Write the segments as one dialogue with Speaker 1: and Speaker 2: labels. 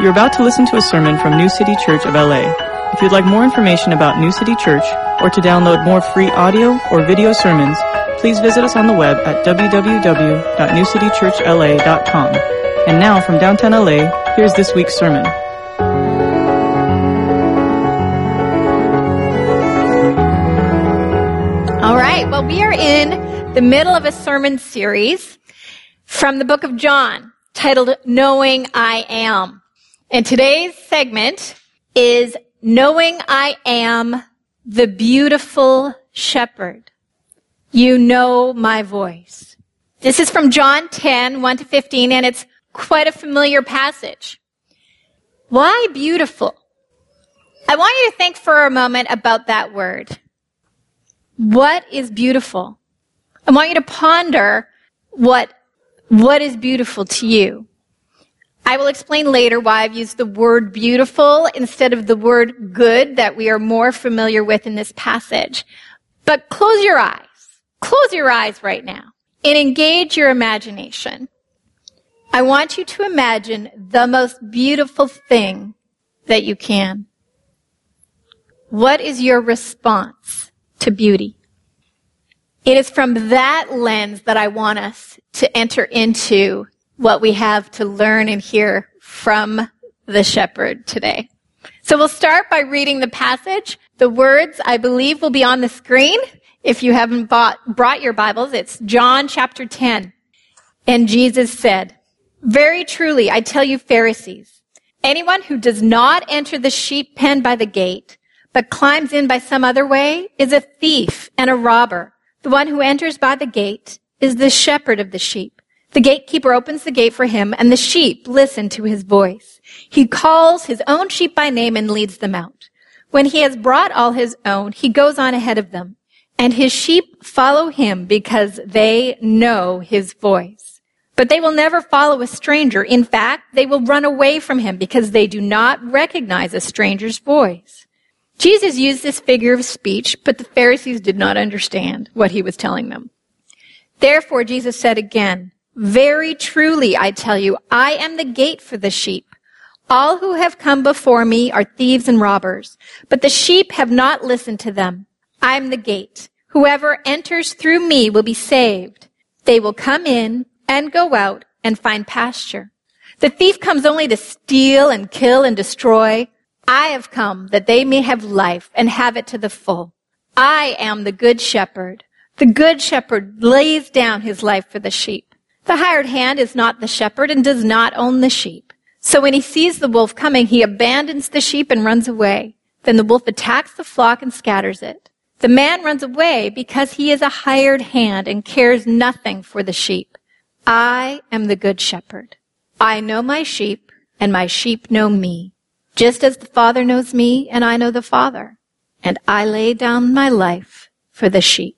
Speaker 1: You're about to listen to a sermon from New City Church of LA. If you'd like more information about New City Church or to download more free audio or video sermons, please visit us on the web at www.newcitychurchla.com. And now from downtown LA, here's this week's sermon.
Speaker 2: All right, well, we are in the middle of a sermon series from the book of John titled Knowing I Am. And today's segment is Knowing I Am the Beautiful Shepherd. You know my voice. This is from John 10, 1-15, and it's quite a familiar passage. Why beautiful? I want you to think for a moment about that word. What is beautiful? I want you to ponder what is beautiful to you. I will explain later why I've used the word beautiful instead of the word good that we are more familiar with in this passage. But close your eyes. Close your eyes right now and engage your imagination. I want you to imagine the most beautiful thing that you can. What is your response to beauty? It is from that lens that I want us to enter into what we have to learn and hear from the shepherd today. So we'll start by reading the passage. The words, I believe, will be on the screen. If you haven't brought your Bibles, it's John chapter 10. And Jesus said, "Very truly, I tell you, Pharisees, anyone who does not enter the sheep pen by the gate, but climbs in by some other way, is a thief and a robber. The one who enters by the gate is the shepherd of the sheep. The gatekeeper opens the gate for him, and the sheep listen to his voice. He calls his own sheep by name and leads them out. When he has brought all his own, he goes on ahead of them, and his sheep follow him because they know his voice. But they will never follow a stranger. In fact, they will run away from him because they do not recognize a stranger's voice." Jesus used this figure of speech, but the Pharisees did not understand what he was telling them. Therefore, Jesus said again, "Very truly, I tell you, I am the gate for the sheep. All who have come before me are thieves and robbers, but the sheep have not listened to them. I am the gate. Whoever enters through me will be saved. They will come in and go out and find pasture. The thief comes only to steal and kill and destroy. I have come that they may have life and have it to the full. I am the good shepherd. The good shepherd lays down his life for the sheep. The hired hand is not the shepherd and does not own the sheep. So when he sees the wolf coming, he abandons the sheep and runs away. Then the wolf attacks the flock and scatters it. The man runs away because he is a hired hand and cares nothing for the sheep. I am the good shepherd. I know my sheep, and my sheep know me, just as the Father knows me, and I know the Father. And I lay down my life for the sheep."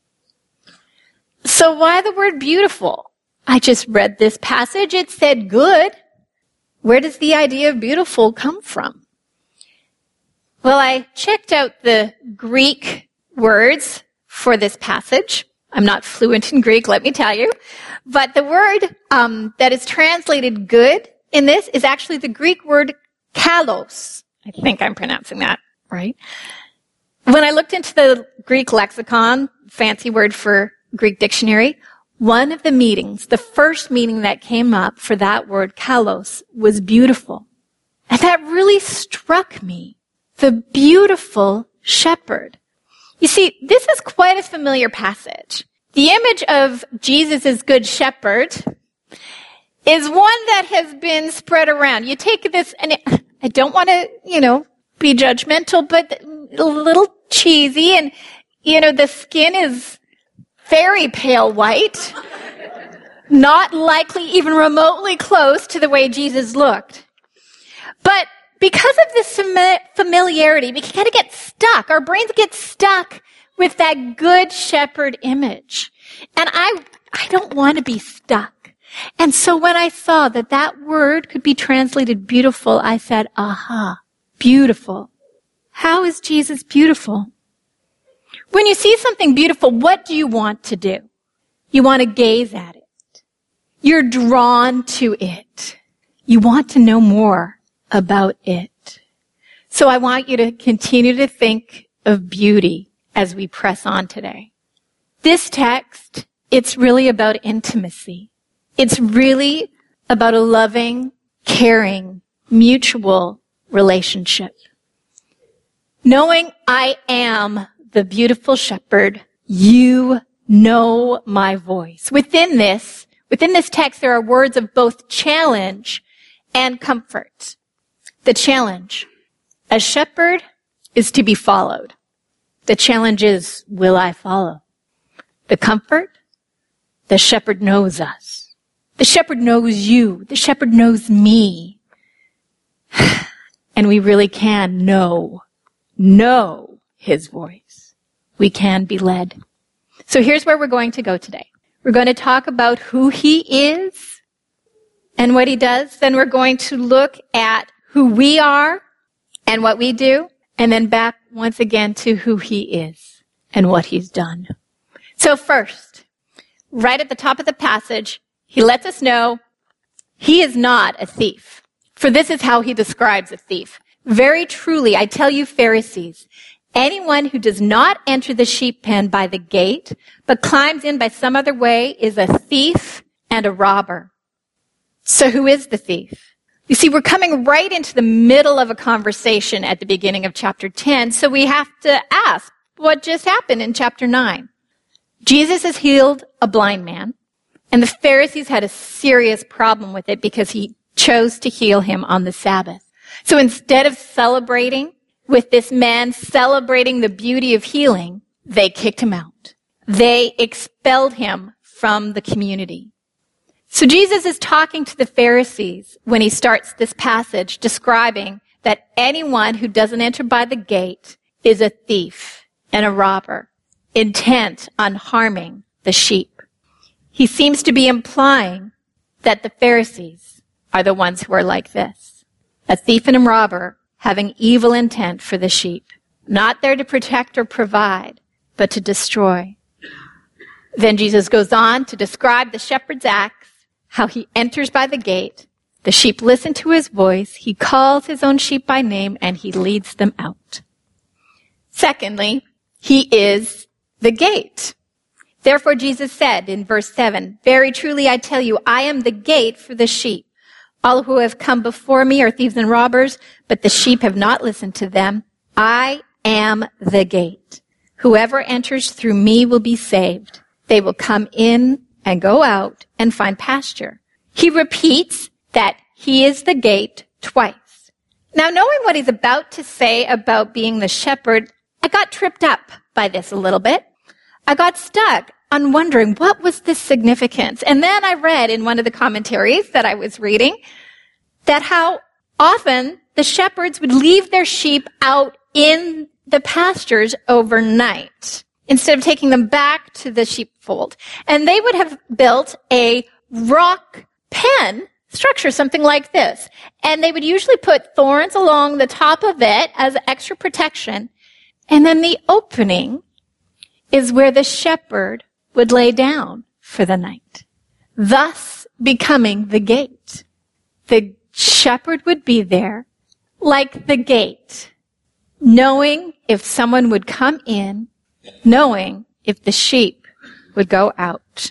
Speaker 2: So why the word beautiful? I just read this passage. It said good. Where does the idea of beautiful come from? Well, I checked out the Greek words for this passage. I'm not fluent in Greek, let me tell you. But the word that is translated good in this is actually the Greek word kalos. I think I'm pronouncing that right. When I looked into the Greek lexicon, fancy word for Greek dictionary, one of the meanings, the first meaning that came up for that word kalos was beautiful. And that really struck me. The beautiful shepherd. You see, this is quite a familiar passage. The image of Jesus as good shepherd is one that has been spread around. You take this, and I don't want to, be judgmental, but a little cheesy, and, the skin is very pale white. Not likely even remotely close to the way Jesus looked. But because of this familiarity, we kind of get stuck. Our brains get stuck with that good shepherd image. And I don't want to be stuck. And so when I saw that that word could be translated beautiful, I said, aha, beautiful. How is Jesus beautiful? When you see something beautiful, what do you want to do? You want to gaze at it. You're drawn to it. You want to know more. about it. So I want you to continue to think of beauty as we press on today. This text, it's really about intimacy. It's really about a loving, caring, mutual relationship. Knowing I am the beautiful shepherd, you know my voice. Within this text, there are words of both challenge and comfort. The challenge, a shepherd is to be followed. The challenge is, will I follow? The comfort, the shepherd knows us. The shepherd knows you. The shepherd knows me. And we really can know his voice. We can be led. So here's where we're going to go today. We're going to talk about who he is and what he does. Then we're going to look at who we are and what we do. And then back once again to who he is and what he's done. So first, right at the top of the passage, he lets us know he is not a thief. For this is how he describes a thief. Very truly, I tell you, Pharisees, anyone who does not enter the sheep pen by the gate, but climbs in by some other way, is a thief and a robber. So who is the thief? You see, we're coming right into the middle of a conversation at the beginning of chapter 10, so we have to ask what just happened in chapter 9. Jesus has healed a blind man, and the Pharisees had a serious problem with it because he chose to heal him on the Sabbath. So instead of celebrating with this man, celebrating the beauty of healing, they kicked him out. They expelled him from the community. So Jesus is talking to the Pharisees when he starts this passage, describing that anyone who doesn't enter by the gate is a thief and a robber, intent on harming the sheep. He seems to be implying that the Pharisees are the ones who are like this. A thief and a robber having evil intent for the sheep, not there to protect or provide, but to destroy. Then Jesus goes on to describe the shepherd's acts, how he enters by the gate, the sheep listen to his voice, he calls his own sheep by name, and he leads them out. Secondly, he is the gate. Therefore Jesus said in verse 7, very truly I tell you, I am the gate for the sheep. All who have come before me are thieves and robbers, but the sheep have not listened to them. I am the gate. Whoever enters through me will be saved. They will come in and go out and find pasture. He repeats that he is the gate twice. Now, knowing what he's about to say about being the shepherd, I got tripped up by this a little bit. I got stuck on wondering what was this significance. And then I read in one of the commentaries that I was reading that how often the shepherds would leave their sheep out in the pastures overnight instead of taking them back to the sheepfold. And they would have built a rock pen structure, something like this. And they would usually put thorns along the top of it as extra protection. And then the opening is where the shepherd would lay down for the night, thus becoming the gate. The shepherd would be there like the gate, knowing if someone would come in, knowing if the sheep would go out.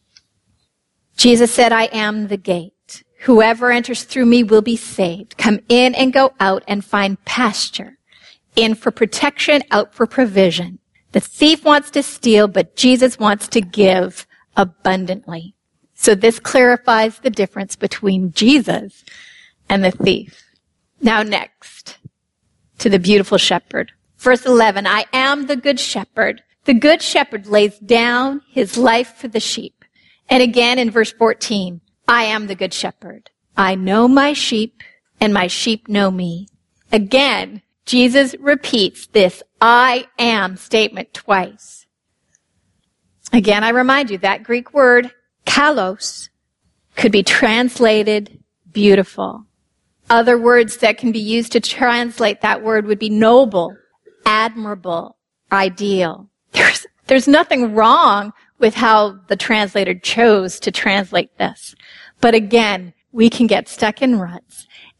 Speaker 2: Jesus said, I am the gate. Whoever enters through me will be saved. Come in and go out and find pasture. In for protection, out for provision. The thief wants to steal, but Jesus wants to give abundantly. So this clarifies the difference between Jesus and the thief. Now next, to the beautiful shepherd. Verse 11, I am the good shepherd. The good shepherd lays down his life for the sheep. And again in verse 14, I am the good shepherd. I know my sheep, and my sheep know me. Again, Jesus repeats this I am statement twice. Again, I remind you that Greek word kalos could be translated beautiful. Other words that can be used to translate that word would be noble, admirable, ideal. There's nothing wrong with how the translator chose to translate this. But again, we can get stuck in ruts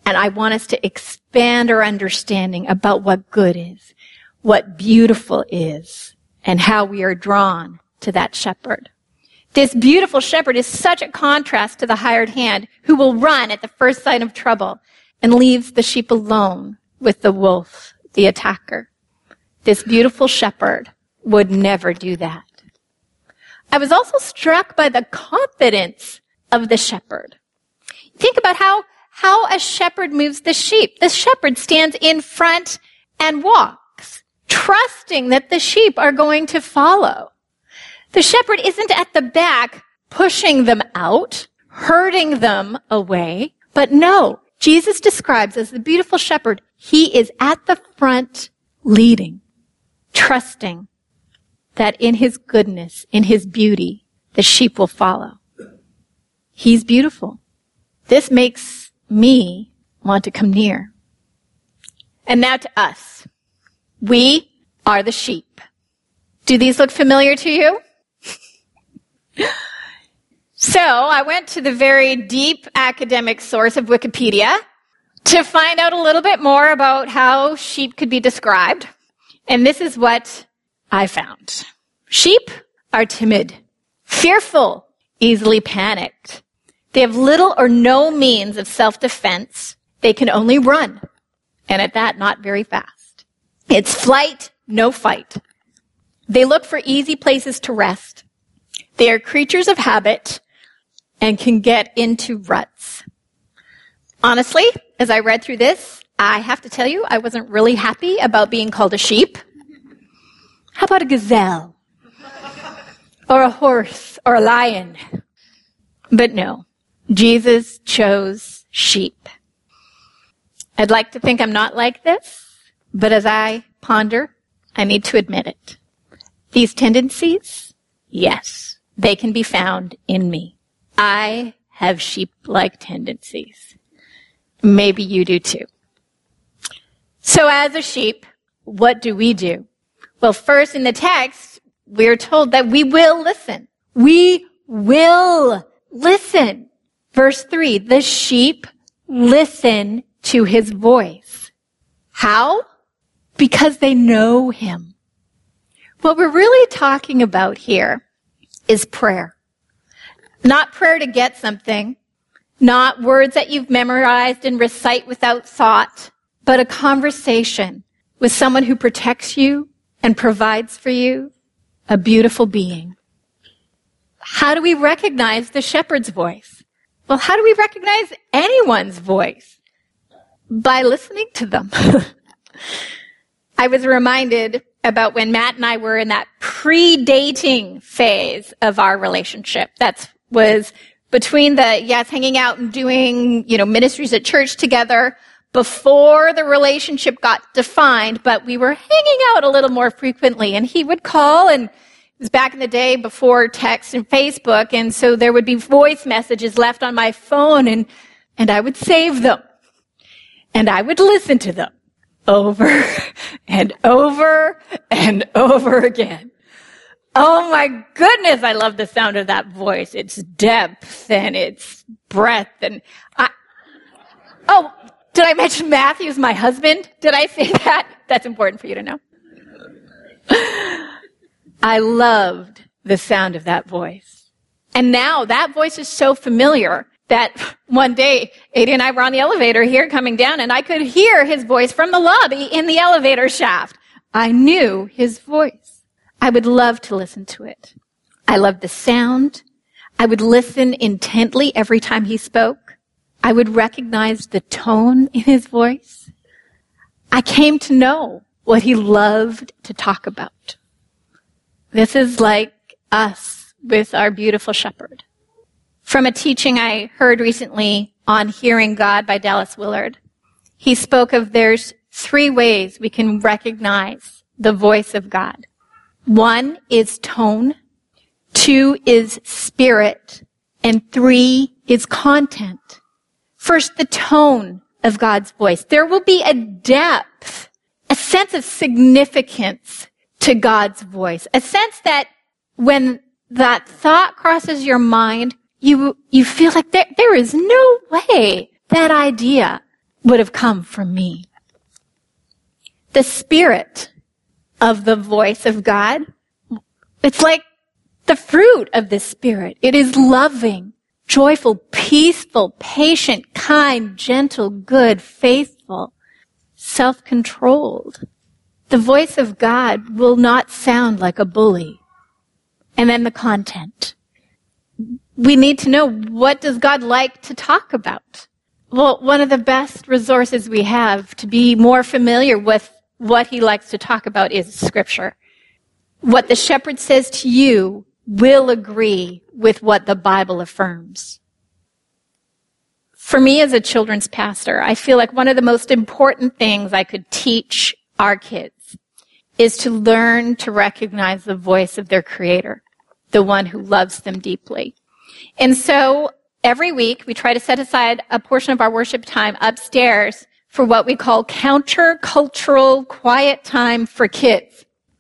Speaker 2: And I want us to expand our understanding about what good is, what beautiful is, and how we are drawn to that shepherd. This beautiful shepherd is such a contrast to the hired hand who will run at the first sign of trouble and leaves the sheep alone with the wolf, the attacker. This beautiful shepherd would never do that. I was also struck by the confidence of the shepherd. Think about how a shepherd moves the sheep. The shepherd stands in front and walks, trusting that the sheep are going to follow. The shepherd isn't at the back pushing them out, herding them away. But no, Jesus describes as the beautiful shepherd, he is at the front leading, trusting that in his goodness, in his beauty, the sheep will follow. He's beautiful. This makes me want to come near. And now to us. We are the sheep. Do these look familiar to you? So I went to the very deep academic source of Wikipedia to find out a little bit more about how sheep could be described. And this is what I found. Sheep are timid, fearful, easily panicked. They have little or no means of self-defense. They can only run. And at that, not very fast. It's flight, no fight. They look for easy places to rest. They are creatures of habit and can get into ruts. Honestly, as I read through this, I have to tell you, I wasn't really happy about being called a sheep. How about a gazelle? Or a horse? Or a lion? But no, Jesus chose sheep. I'd like to think I'm not like this, but as I ponder, I need to admit it. These tendencies, yes, they can be found in me. I have sheep-like tendencies. Maybe you do too. So as a sheep, what do? Well, first in the text, we're told that we will listen. We will listen. Verse 3, the sheep listen to his voice. How? Because they know him. What we're really talking about here is prayer. Not prayer to get something, not words that you've memorized and recite without thought, but a conversation with someone who protects you and provides for you, a beautiful being. How do we recognize the shepherd's voice? Well, how do we recognize anyone's voice? By listening to them. I was reminded about when Matt and I were in that pre-dating phase of our relationship. That was between hanging out and doing, ministries at church together before the relationship got defined, but we were hanging out a little more frequently. And he would call, and it was back in the day before text and Facebook, and so there would be voice messages left on my phone, and I would save them. And I would listen to them over and over and over again. Oh my goodness, I love the sound of that voice. Its depth and its breadth. And did I mention Matthew's my husband? Did I say that? That's important for you to know. I loved the sound of that voice. And now that voice is so familiar that one day, Adi and I were on the elevator here coming down, and I could hear his voice from the lobby in the elevator shaft. I knew his voice. I would love to listen to it. I loved the sound. I would listen intently every time he spoke. I would recognize the tone in his voice. I came to know what he loved to talk about. This is like us with our beautiful shepherd. From a teaching I heard recently on Hearing God by Dallas Willard, he spoke of there's 3 ways we can recognize the voice of God. 1 is tone, 2 is spirit, and 3 is content. First, the tone of God's voice. There will be a depth, a sense of significance to God's voice, a sense that when that thought crosses your mind, you feel like there is no way that idea would have come from me. The spirit of the voice of God, it's like the fruit of the Spirit. It is loving, joyful, peaceful, patient, kind, gentle, good, faithful, self-controlled. The voice of God will not sound like a bully. And then the content. We need to know, what does God like to talk about? Well, one of the best resources we have to be more familiar with what he likes to talk about is Scripture. What the shepherd says to you will agree with what the Bible affirms. For me as a children's pastor, I feel like one of the most important things I could teach our kids is to learn to recognize the voice of their Creator, the one who loves them deeply. And so every week we try to set aside a portion of our worship time upstairs for what we call countercultural quiet time for kids.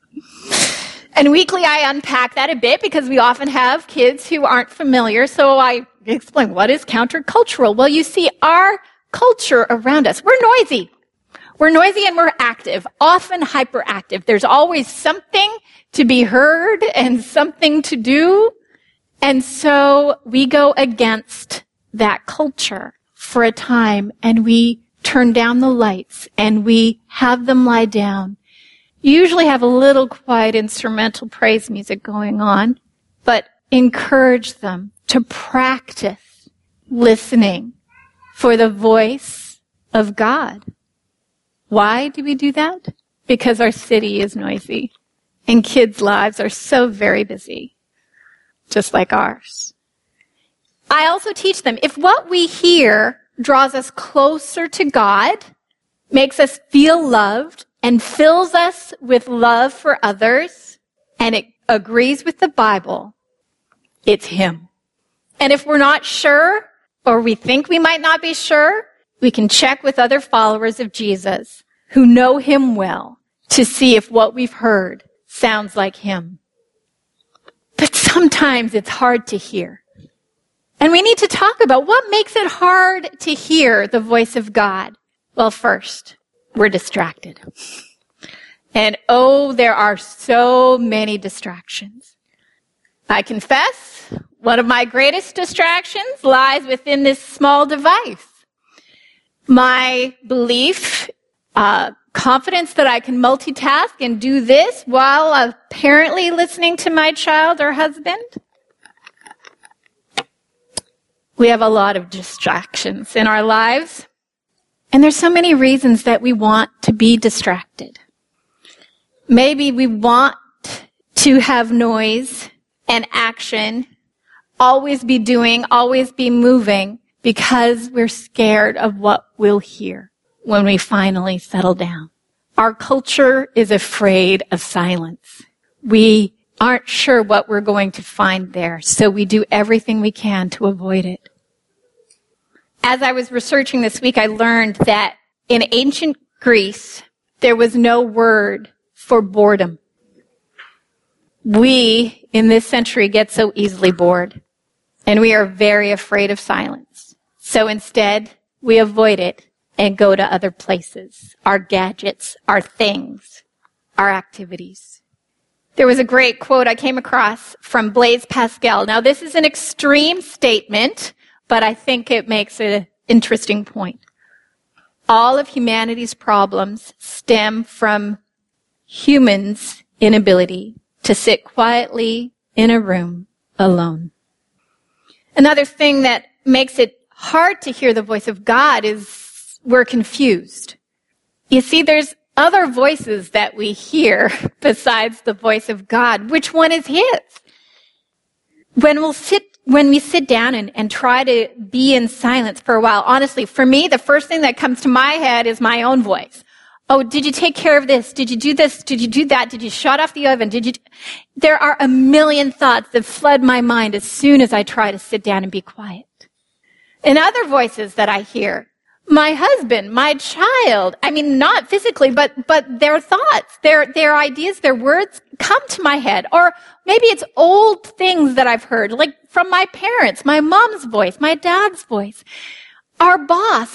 Speaker 2: And weekly I unpack that a bit because we often have kids who aren't familiar. So I explain, what is countercultural? Well, you see, our culture around us, we're noisy. We're noisy and we're active, often hyperactive. There's always something to be heard and something to do. And so we go against that culture for a time, and we turn down the lights and we have them lie down. You usually have a little quiet instrumental praise music going on, but encourage them to practice listening for the voice of God. Why do we do that? Because our city is noisy and kids' lives are so very busy, just like ours. I also teach them, if what we hear draws us closer to God, makes us feel loved, and fills us with love for others, and it agrees with the Bible, it's Him. And if we're not sure, or we think we might not be sure, we can check with other followers of Jesus who know Him well to see if what we've heard sounds like Him. But sometimes it's hard to hear. And we need to talk about what makes it hard to hear the voice of God. Well, first, we're distracted. And there are so many distractions. I confess, one of my greatest distractions lies within this small device. My belief, confidence that I can multitask and do this while apparently listening to my child or husband. We have a lot of distractions in our lives. And there's so many reasons that we want to be distracted. Maybe we want to have noise and action, always be doing, always be moving, because we're scared of what we'll hear when we finally settle down. Our culture is afraid of silence. We aren't sure what we're going to find there, so we do everything we can to avoid it. As I was researching this week, I learned that in ancient Greece, there was no word for boredom. We, in this century, get so easily bored, and we are very afraid of silence. So instead, we avoid it and go to other places, our gadgets, our things, our activities. There was a great quote I came across from Blaise Pascal. Now, this is an extreme statement, but I think it makes an interesting point. All of humanity's problems stem from humans' inability to sit quietly in a room alone. Another thing that makes it hard to hear the voice of God is we're confused. You see, there's other voices that we hear besides the voice of God. Which one is His? When we sit down and try to be in silence for a while, honestly, for me, the first thing that comes to my head is my own voice. Oh, did you take care of this? Did you do this? Did you do that? Did you shut off the oven? There are a million thoughts that flood my mind as soon as I try to sit down and be quiet. And other voices that I hear, my husband, my child, I mean, not physically, but their thoughts, their ideas, their words come to my head. Or maybe it's old things that I've heard, like from my parents, my mom's voice, my dad's voice, our boss, our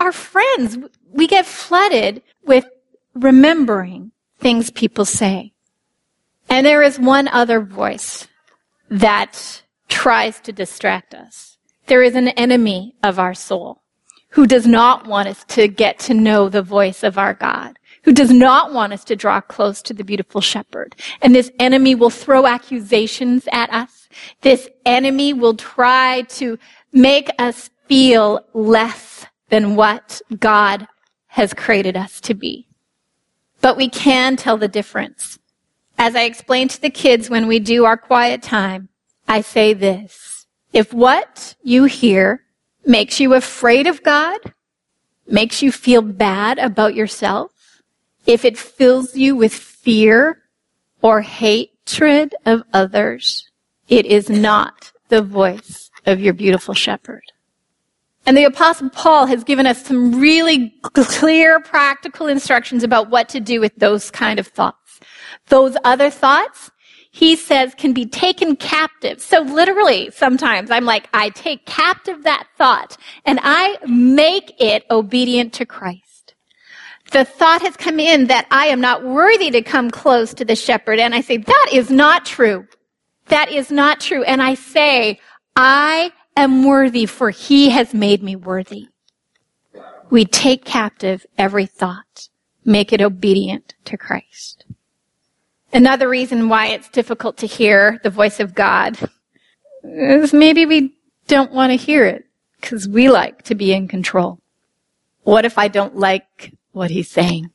Speaker 2: our friends, we get flooded with remembering things people say. And there is one other voice that tries to distract us. There is an enemy of our soul who does not want us to get to know the voice of our God, who does not want us to draw close to the beautiful shepherd. And this enemy will throw accusations at us. This enemy will try to make us feel less than what God has created us to be. But we can tell the difference. As I explain to the kids when we do our quiet time, I say this: if what you hear makes you afraid of God, makes you feel bad about yourself, if it fills you with fear or hatred of others, it is not the voice of your beautiful shepherd. And the Apostle Paul has given us some really clear, practical instructions about what to do with those kind of thoughts. Those other thoughts, he says, can be taken captive. So literally, sometimes I'm like, I take captive that thought and I make it obedient to Christ. The thought has come in that I am not worthy to come close to the shepherd. And I say, that is not true. That is not true. And I say, I am worthy, for he has made me worthy. We take captive every thought, make it obedient to Christ. Another reason why it's difficult to hear the voice of God is maybe we don't want to hear it because we like to be in control. What if I don't like what he's saying?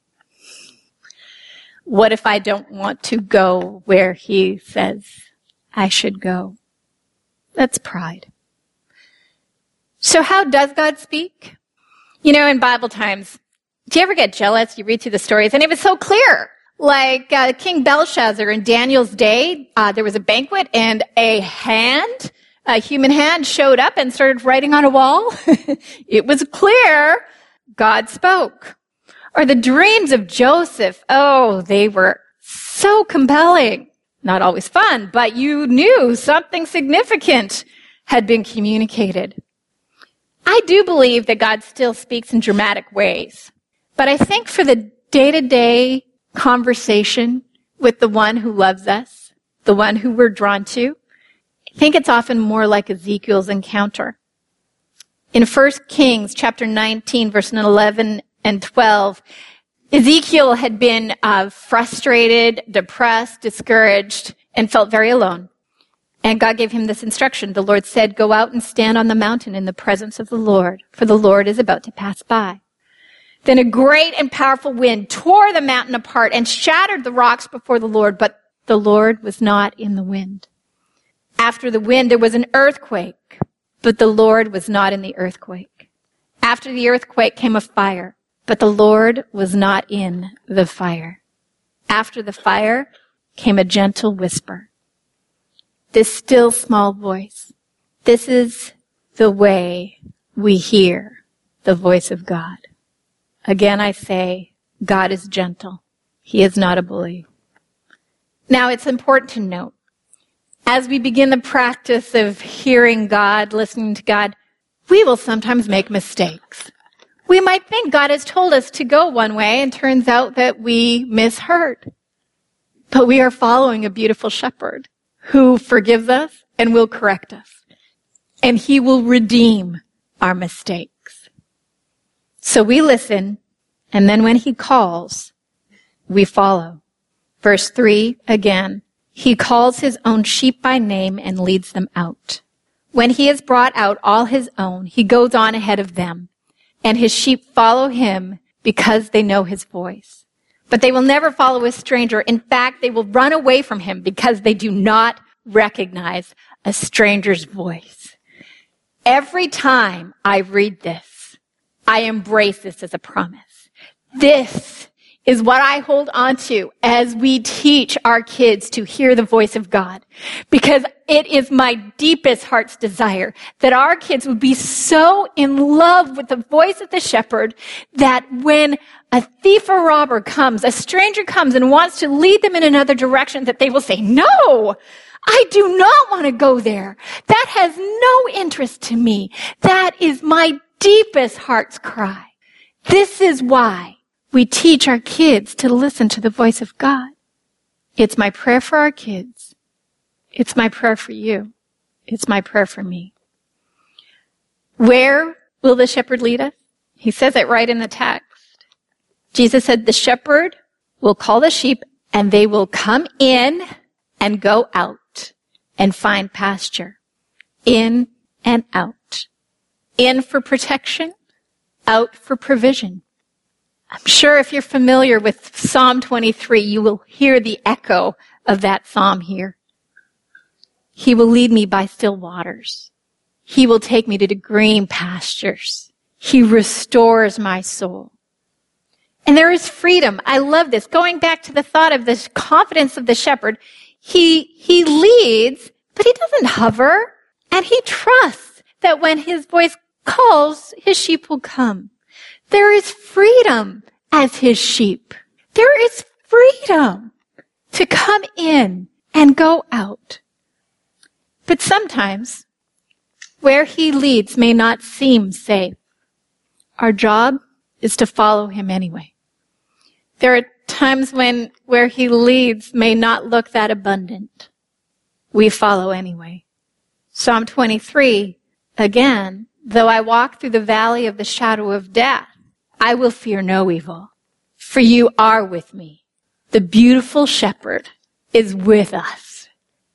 Speaker 2: What if I don't want to go where he says I should go? That's pride. So how does God speak? You know, in Bible times, do you ever get jealous? You read through the stories and it was so clear. Like King Belshazzar in Daniel's day, there was a banquet and a human hand showed up and started writing on a wall. It was clear God spoke. Or the dreams of Joseph, they were so compelling. Not always fun, but you knew something significant had been communicated. I do believe that God still speaks in dramatic ways, but I think for the day-to-day conversation with the one who loves us, the one who we're drawn to, I think it's often more like Ezekiel's encounter. In 1 Kings chapter 19, verse 11 and 12, Ezekiel had been frustrated, depressed, discouraged, and felt very alone. And God gave him this instruction. The Lord said, "Go out and stand on the mountain in the presence of the Lord, for the Lord is about to pass by." Then a great and powerful wind tore the mountain apart and shattered the rocks before the Lord, but the Lord was not in the wind. After the wind, there was an earthquake, but the Lord was not in the earthquake. After the earthquake came a fire, but the Lord was not in the fire. After the fire came a gentle whisper. This still small voice. This is the way we hear the voice of God. Again, I say, God is gentle. He is not a bully. Now, it's important to note, as we begin the practice of hearing God, listening to God, we will sometimes make mistakes. We might think God has told us to go one way, and turns out that we misheard. But we are following a beautiful shepherd who forgives us and will correct us. And he will redeem our mistakes. So we listen, and then when he calls, we follow. Verse 3 again, he calls his own sheep by name and leads them out. When he has brought out all his own, he goes on ahead of them, and his sheep follow him because they know his voice. But they will never follow a stranger. In fact, they will run away from him because they do not recognize a stranger's voice. Every time I read this, I embrace this as a promise. This is what I hold on to as we teach our kids to hear the voice of God. Because it is my deepest heart's desire that our kids would be so in love with the voice of the shepherd that when a thief or robber comes, a stranger comes and wants to lead them in another direction, that they will say, "No, I do not want to go there. That has no interest to me." That is my deepest heart's cry. This is why we teach our kids to listen to the voice of God. It's my prayer for our kids. It's my prayer for you. It's my prayer for me. Where will the shepherd lead us? He says it right in the text. Jesus said the shepherd will call the sheep and they will come in and go out and find pasture. In and out. In for protection, out for provision. I'm sure if you're familiar with Psalm 23, you will hear the echo of that psalm here. He will lead me by still waters. He will take me to the green pastures. He restores my soul. And there is freedom. I love this. Going back to the thought of the confidence of the shepherd, he leads, but he doesn't hover, and he trusts that when his voice calls, his sheep will come. There is freedom as his sheep. There is freedom to come in and go out. But sometimes, where he leads may not seem safe. Our job is to follow him anyway. There are times where he leads may not look that abundant. We follow anyway. Psalm 23, again, though I walk through the valley of the shadow of death, I will fear no evil, for you are with me. The beautiful shepherd is with us.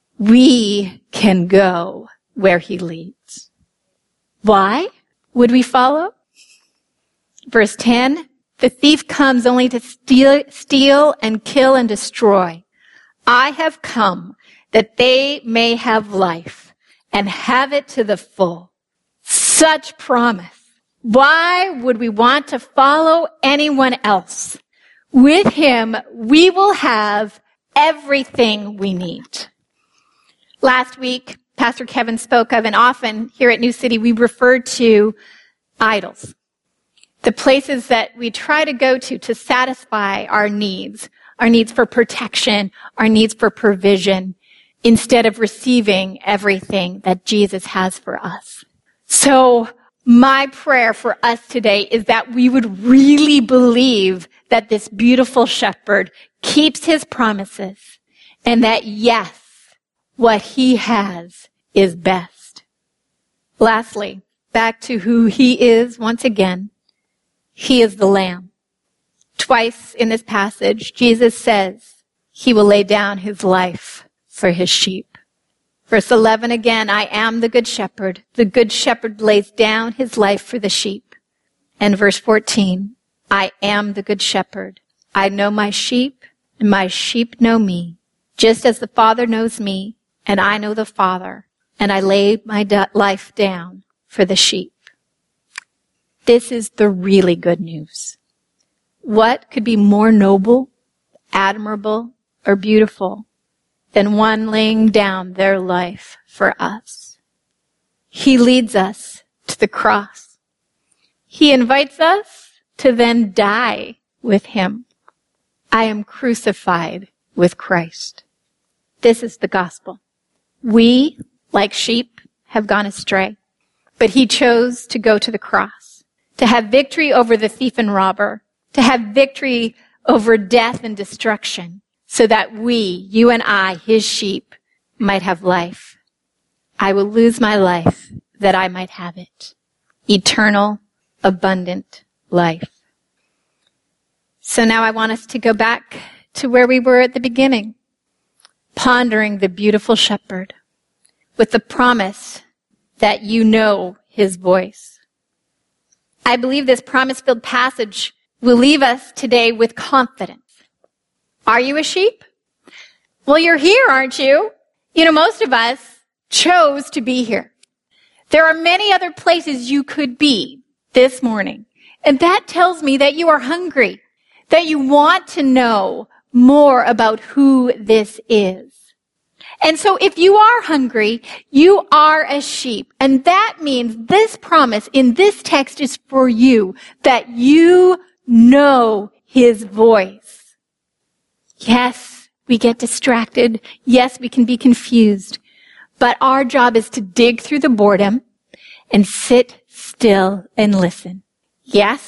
Speaker 2: We can go where he leads. Why would we follow? Verse 10, the thief comes only to steal and kill and destroy. I have come that they may have life and have it to the full. Such promise. Why would we want to follow anyone else? With him, we will have everything we need. Last week, Pastor Kevin spoke of, and often here at New City, we refer to idols. The places that we try to go to satisfy our needs for protection, our needs for provision, instead of receiving everything that Jesus has for us. So my prayer for us today is that we would really believe that this beautiful shepherd keeps his promises and that, yes, what he has is best. Lastly, back to who he is once again. He is the Lamb. Twice in this passage, Jesus says he will lay down his life for his sheep. Verse 11 again, I am the good shepherd. The good shepherd lays down his life for the sheep. And verse 14, I am the good shepherd. I know my sheep, and my sheep know me, just as the Father knows me, and I know the Father, and I lay my life down for the sheep. This is the really good news. What could be more noble, admirable, or beautiful than one laying down their life for us? He leads us to the cross. He invites us to then die with him. I am crucified with Christ. This is the gospel. We, like sheep, have gone astray, but he chose to go to the cross, to have victory over the thief and robber, to have victory over death and destruction, so that we, you and I, his sheep, might have life. I will lose my life that I might have it. Eternal, abundant life. So now I want us to go back to where we were at the beginning, pondering the beautiful shepherd with the promise that you know his voice. I believe this promise-filled passage will leave us today with confidence. Are you a sheep? Well, you're here, aren't you? You know, most of us chose to be here. There are many other places you could be this morning. And that tells me that you are hungry, that you want to know more about who this is. And so if you are hungry, you are a sheep. And that means this promise in this text is for you, that you know his voice. Yes, we get distracted. Yes, we can be confused. But our job is to dig through the boredom and sit still and listen. Yes,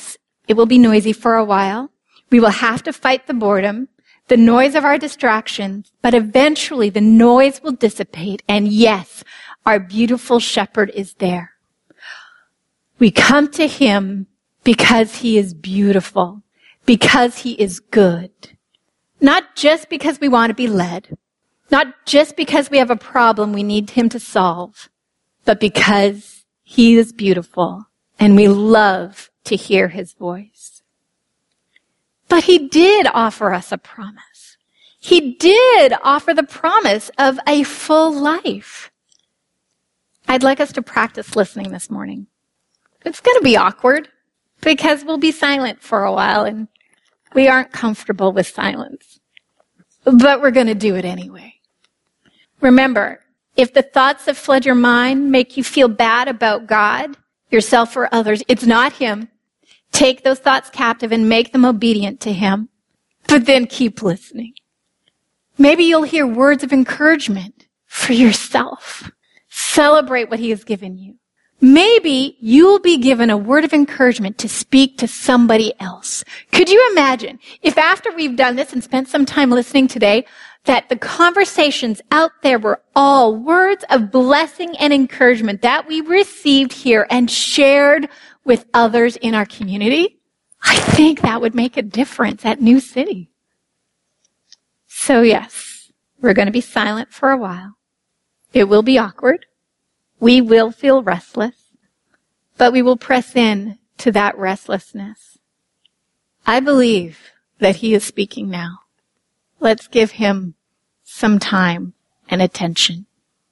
Speaker 2: It will be noisy for a while. We will have to fight the boredom, the noise of our distractions, but eventually the noise will dissipate. And yes, our beautiful shepherd is there. We come to him because he is beautiful, because he is good. Not just because we want to be led, not just because we have a problem we need him to solve, but because he is beautiful and we love to hear his voice. But he did offer us a promise. He did offer the promise of a full life. I'd like us to practice listening this morning. It's going to be awkward because we'll be silent for a while and we aren't comfortable with silence. But we're going to do it anyway. Remember, if the thoughts that flood your mind make you feel bad about God, yourself, or others, it's not him. Take those thoughts captive and make them obedient to him. But then keep listening. Maybe you'll hear words of encouragement for yourself. Celebrate what he has given you. Maybe you'll be given a word of encouragement to speak to somebody else. Could you imagine if after we've done this and spent some time listening today, that the conversations out there were all words of blessing and encouragement that we received here and shared with others in our community? I think that would make a difference at New City. So yes, we're going to be silent for a while. It will be awkward. We will feel restless, but we will press in to that restlessness. I believe that he is speaking now. Let's give him some time and attention.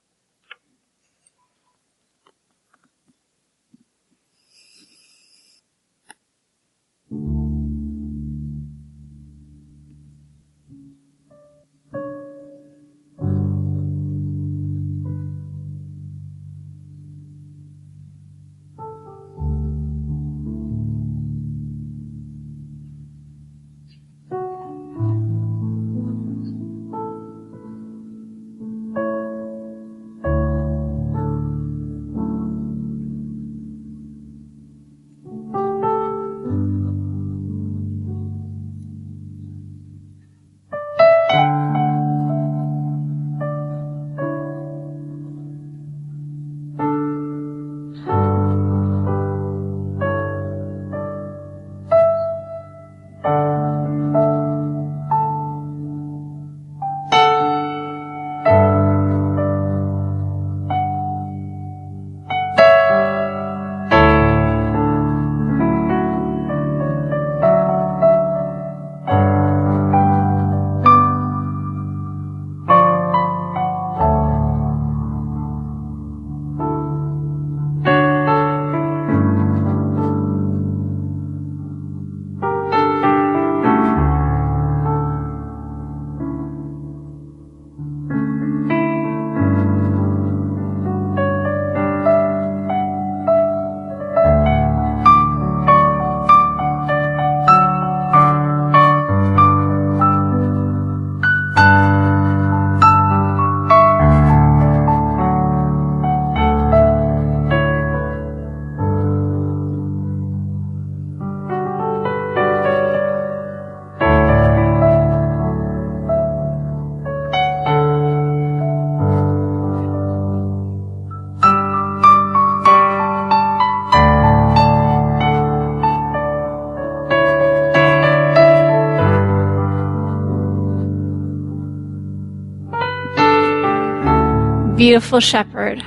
Speaker 2: Beautiful shepherd.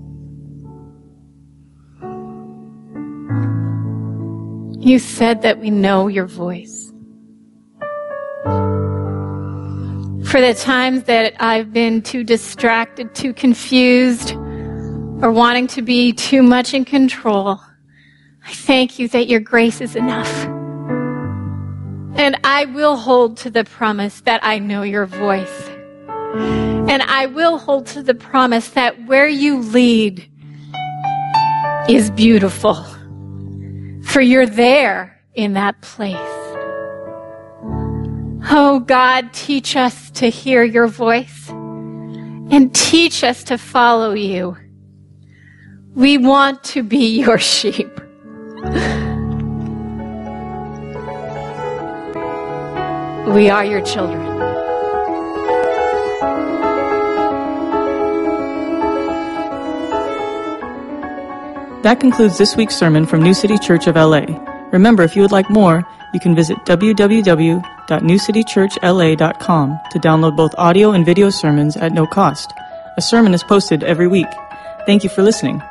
Speaker 2: You said that we know your voice. For the times that I've been too distracted, too confused, or wanting to be too much in control, I thank you that your grace is enough. And I will hold to the promise that I know your voice. And I will hold to the promise that where you lead is beautiful. For you're there in that place. Oh God, teach us to hear your voice and teach us to follow you. We want to be your sheep. We are your children.
Speaker 1: That concludes this week's sermon from New City Church of LA. Remember, if you would like more, you can visit www.newcitychurchla.com to download both audio and video sermons at no cost. A sermon is posted every week. Thank you for listening.